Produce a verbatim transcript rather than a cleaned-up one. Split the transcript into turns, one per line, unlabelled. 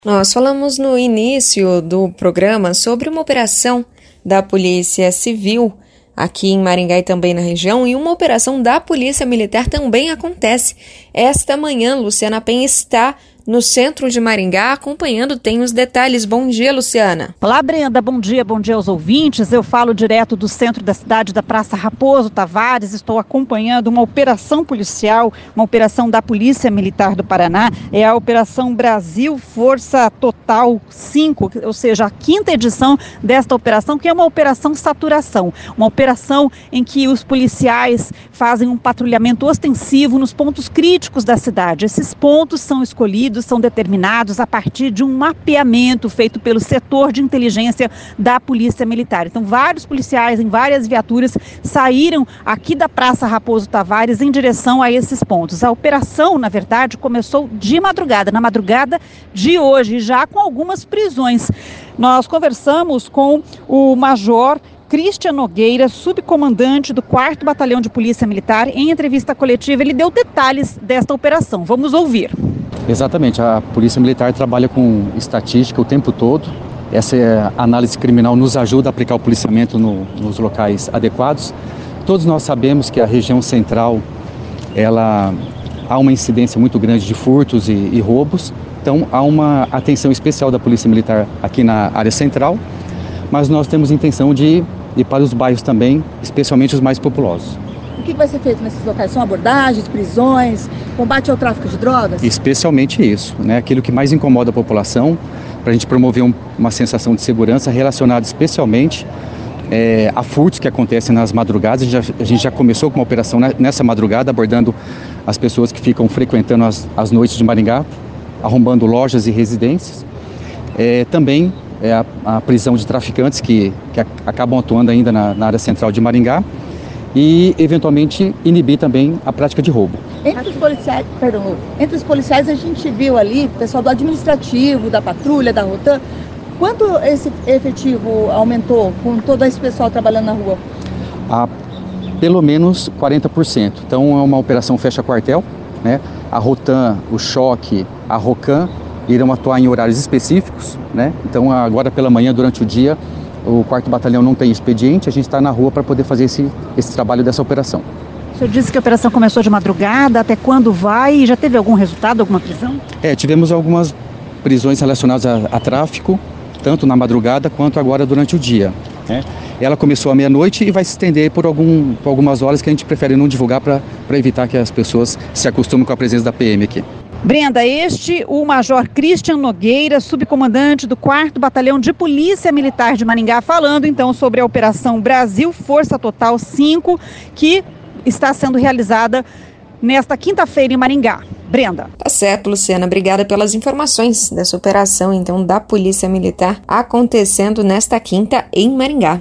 Nós falamos no início do programa sobre uma operação da Polícia Civil aqui em Maringá e também na região, e uma operação da Polícia Militar também acontece esta manhã. Luciana Penha está no centro de Maringá acompanhando, tem os detalhes. Bom dia, Luciana.
Olá, Brenda, bom dia, bom dia aos ouvintes. Eu falo direto do centro da cidade, da Praça Raposo Tavares. Estou acompanhando uma operação policial, uma operação da Polícia Militar do Paraná. É a Operação Brasil Força Total cinco, ou seja, a quinta edição desta operação, que é uma operação saturação. Uma operação em que os policiais fazem um patrulhamento ostensivo nos pontos críticos da cidade. Esses pontos são escolhidos, são determinados a partir de um mapeamento feito pelo setor de inteligência da Polícia Militar. Então, vários policiais em várias viaturas saíram aqui da Praça Raposo Tavares em direção a esses pontos. A operação, na verdade, começou de madrugada, na madrugada de hoje, já com algumas prisões. Nós conversamos com o Major Christian Nogueira, subcomandante do quarto Batalhão de Polícia Militar. Em entrevista coletiva, ele deu detalhes desta operação. Vamos ouvir.
Exatamente, a Polícia Militar trabalha com estatística o tempo todo. Essa análise criminal nos ajuda a aplicar o policiamento no, nos locais adequados. Todos nós sabemos que a região central, ela, há uma incidência muito grande de furtos e, e roubos. Então, há uma atenção especial da Polícia Militar aqui na área central, mas nós temos intenção de ir para os bairros também, especialmente os mais populosos.
O que vai ser feito nesses locais? São abordagens, prisões, combate ao tráfico de drogas?
Especialmente isso, né? Aquilo que mais incomoda a população, para a gente promover um, uma sensação de segurança relacionada especialmente é, a furtos que acontecem nas madrugadas. A gente, já, a gente já começou com uma operação nessa madrugada, abordando as pessoas que ficam frequentando as, as noites de Maringá, arrombando lojas e residências. É, também é, a, a prisão de traficantes que, que a, acabam atuando ainda na, na área central de Maringá. E, eventualmente, inibir também a prática de roubo.
Entre os policiais, perdão, entre os policiais a gente viu ali, o pessoal do administrativo, da patrulha, da Rotan. Quanto esse efetivo aumentou com todo esse pessoal trabalhando na rua?
Ah, pelo menos quarenta por cento. Então, é uma operação fecha-quartel, né? A Rotan, o Choque, a Rocan irão atuar em horários específicos, né? Então, agora pela manhã, durante o dia, o quarto Batalhão não tem expediente, a gente está na rua para poder fazer esse, esse trabalho dessa operação.
O senhor disse que a operação começou de madrugada, até quando vai? Já teve algum resultado, alguma prisão?
É, tivemos algumas prisões relacionadas a, a tráfico, tanto na madrugada quanto agora durante o dia, né? Ela começou à meia-noite e vai se estender por, algum, por algumas horas que a gente prefere não divulgar para evitar que as pessoas se acostumem com a presença da P M aqui.
Brenda, este o Major Christian Nogueira, subcomandante do quarto Batalhão de Polícia Militar de Maringá, falando então sobre a Operação Brasil Força Total cinco, que está sendo realizada nesta quinta-feira em Maringá. Brenda.
Tá certo, Luciana. Obrigada pelas informações dessa operação, então, da Polícia Militar acontecendo nesta quinta em Maringá.